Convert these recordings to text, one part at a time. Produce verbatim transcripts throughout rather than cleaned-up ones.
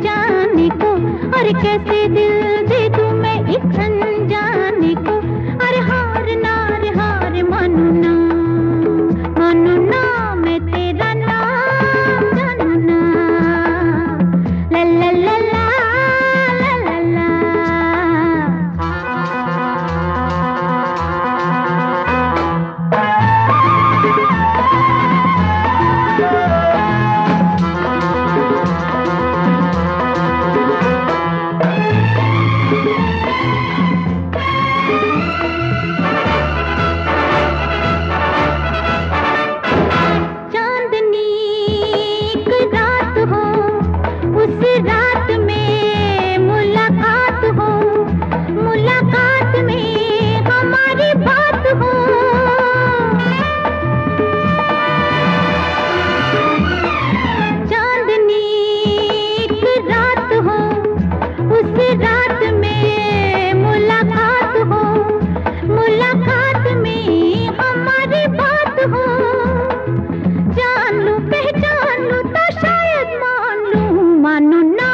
अनजाने को, और कैसे दिल दे दूं मैं एक अनजाने को। अरे हार ना रे हार मानू ना, मानू ना मैं तेरा नाम जानू ना। ला ला ला ला ला ला ला। उस रात में मुलाकात हो, मुलाकात में हमारी बात हो। चांदनी एक रात हो, उस रात में मुलाकात हो, मुलाकात में हमारी बात हो। जान लूं पहचान लूं तो शायद मान लूं, मानो ना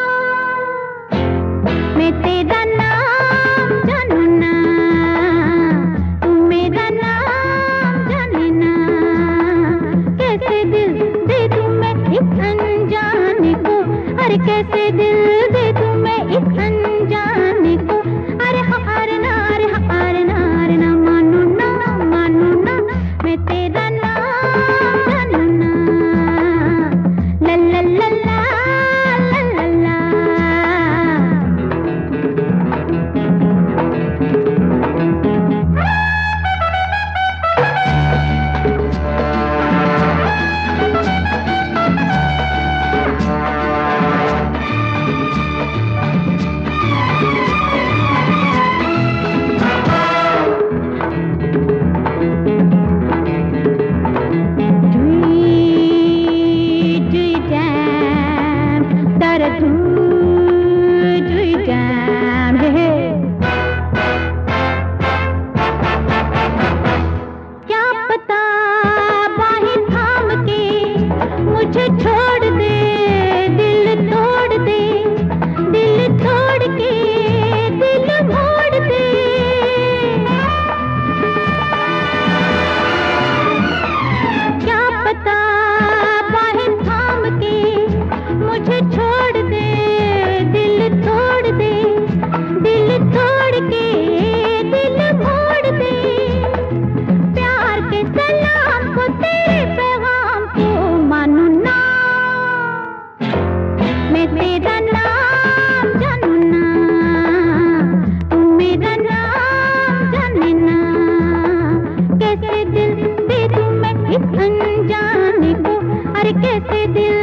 मैं तेरा नाम जानू ना, तू मेरा नाम जाने ना। कैसे दिल दे दूं मैं एक अनजाने को, अरे कैसे दिल दे दूं मैं एक अनजाने को। अरे हार ना अरे हार ना अरे ना, मानू ना मानू ना मैं तेरा नाम जानू ना। ला ला ला ला ला ला ला। क्या पता बाहें थाम के मुझे छोड़ दे, दिल तोड़ दे, दिल तोड़ के दिल मोड़ दे। क्या पता बाहें थाम के मुझे छोड़ दे, दिल तोड़ दे, दिल तोड़ के दिल मोड़ दे। प्यार के सलाम को तेरे पैगाम को मानू ना, मैं तेरा नाम जानू ना, तू मेरा नाम जाने ना। कैसे दिल दे दूं मैं एक अनजाने को, अरे कैसे दिल